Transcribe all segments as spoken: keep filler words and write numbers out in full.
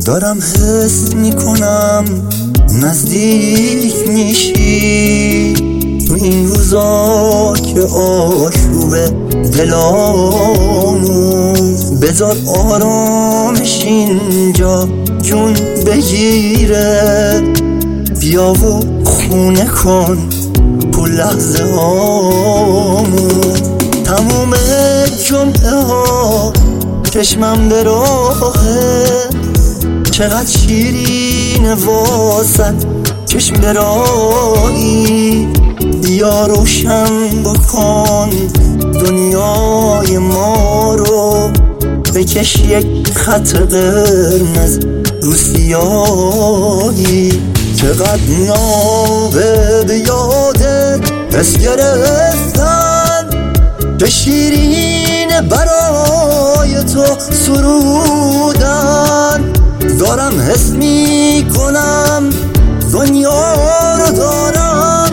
دارم حس میکنم نزدیک میشی تو این روزا که آشوب دلامون. بذار آرامش اینجا جون بگیره، بیا و خونه کن تو لحظه هامون. تموم جمعه ها چشمم به راهه، چقدر شیرینه واسه چشم برایی. بیا روشن بکن دنیای ما رو، بکش یک خط قرمز رو سیاهی. چقدر نابه به یادت حس گرفتن، چه شیرینه برای تو سرودن. دارم حس میکنم دنیا رو دارم،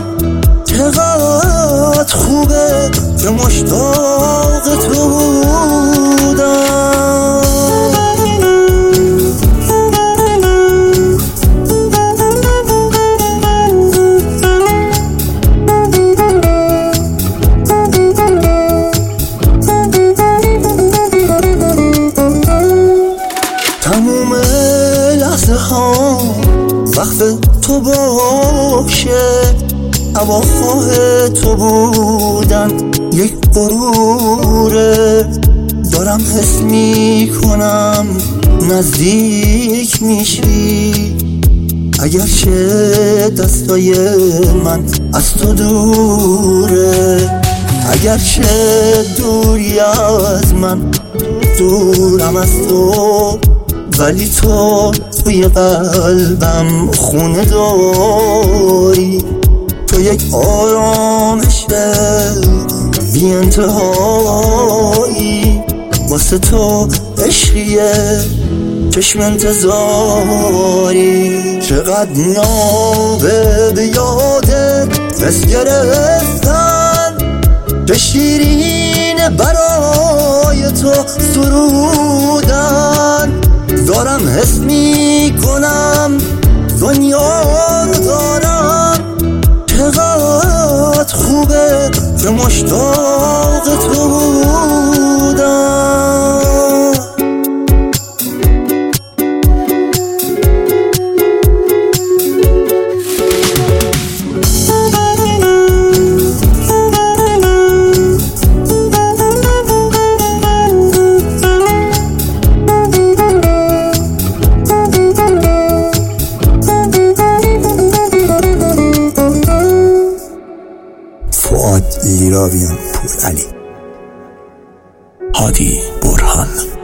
چقدر خوبه که مشتاق تو بودم. تموم لحظه ها وقت تو باشه، هواخواه تو بودن یک غروره. دارم حس میکنم نزدیک میشی، اگرچه دستای من از تو دوره. اگرچه دوری از من دورم از تو، ولی تو توی قلبم خونه داری. تو یک آرامش بی انتهایی، واسه تو عشقیه چشم انتظاری. چقدر نابه به یادت حس گرفتن، چه شیرینه برای تو سرودن. دارم حس میکنم دنیا رو دارم، چقدر خوبه که مشتاق تو بودم. فؤاد لیراویان پورعلی. هادی برهان.